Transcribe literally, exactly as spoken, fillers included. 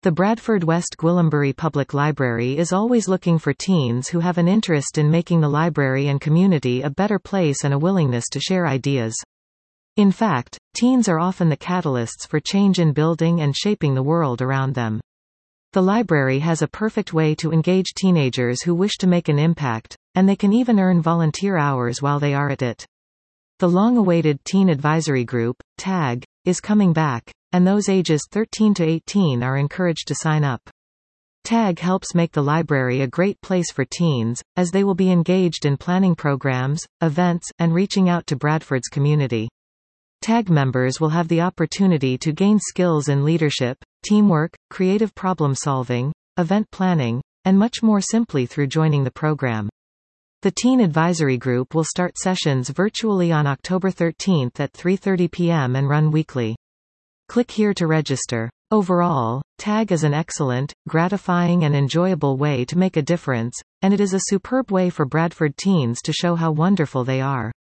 The Bradford West Gwillimbury Public Library is always looking for teens who have an interest in making the library and community a better place and a willingness to share ideas. In fact, teens are often the catalysts for change in building and shaping the world around them. The library has a perfect way to engage teenagers who wish to make an impact, and they can even earn volunteer hours while they are at it. The long-awaited Teen Advisory Group, TAG, is coming back, and those ages thirteen to eighteen are encouraged to sign up. TAG helps make the library a great place for teens, as they will be engaged in planning programs, events, and reaching out to Bradford's community. TAG members will have the opportunity to gain skills in leadership, teamwork, creative problem-solving, event planning, and much more simply through joining the program. The Teen Advisory Group will start sessions virtually on October thirteenth at three thirty p m and run weekly. Click here to register. Overall, TAG is an excellent, gratifying and enjoyable way to make a difference, and it is a superb way for Bradford teens to show how wonderful they are.